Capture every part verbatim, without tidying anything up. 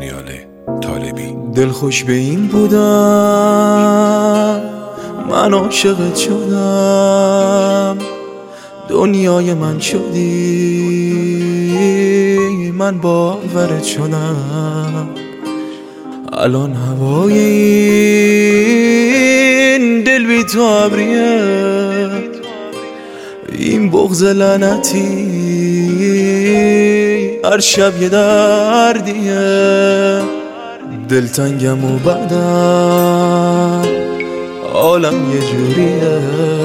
دانیال طالبی. دلخوش به این بودم من عاشقت شدم، دنیای من شدی، من باورت شدم. الان هوای این دل بی تو ابریه، این بغض لعنتی هر شب یه دردیه. دلتنگم و بعدم عالم یه جوریه،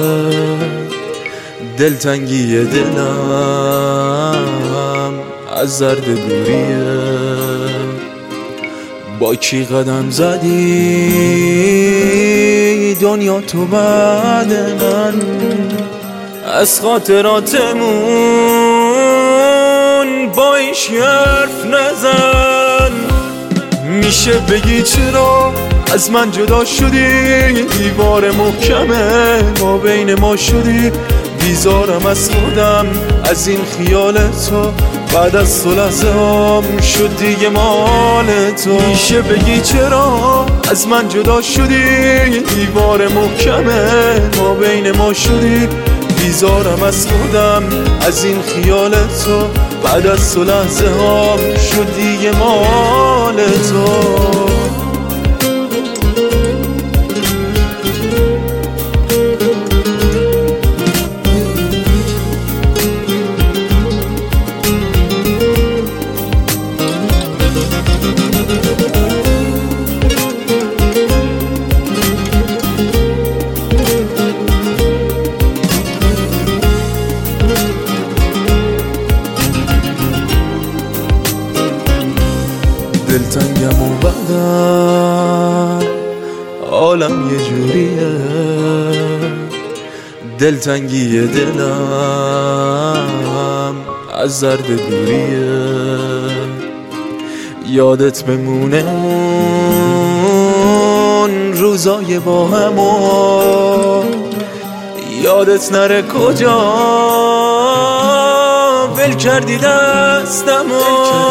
دلتنگی دلم از زرد دوریه. با کی قدم زدی دنیا تو بعد من، از خاطراتمون با ایش حرف نزن. میشه بگی چرا از من جدا شدی، دیوار محکمه ما بین ما شدی. بیزارم از خودم از این خیال تو، بعد از تو لحظه هم شد دیگه مال تو. میشه بگی چرا از من جدا شدی، دیوار محکمه ما بین ما شدی. بیزارم از خودم از این خیال تو، بعد از تو لحظه هم شد دیگه مال تو. دلتنگم و بعدم عالم یه جوریه، دلتنگی دلم از زرد دوریه. یادت بمونه اون روزای با همو، یادت نره کجا ول کردی دستمو.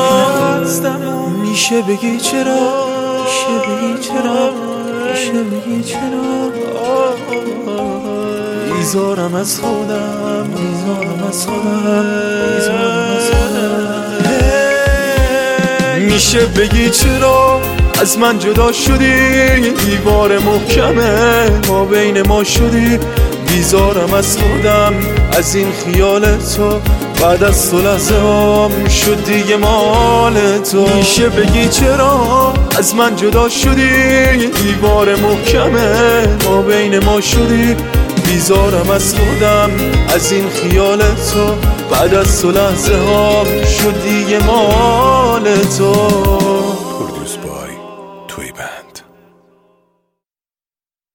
میشه بگی چرا، میشه بگی چرا، میشه بگی چرا. بیزارم از خودم، بیزارم از خودم، بیزارم از خودم. میشه بگی چرا از من جدا شدی، دیوار محکمه ما بین ما شدی. بیزارم از خودم از این خیال تو، بعد از تو لحظه هم شد دیگه مال تو. میشه بگی چرا از من جدا شدی، دیوار محکمه ما بین ما شدی. بیزارم از خودم از این خیال تو، بعد از تو لحظه هم شد دیگه مال تو. پرودوس بای توی بند.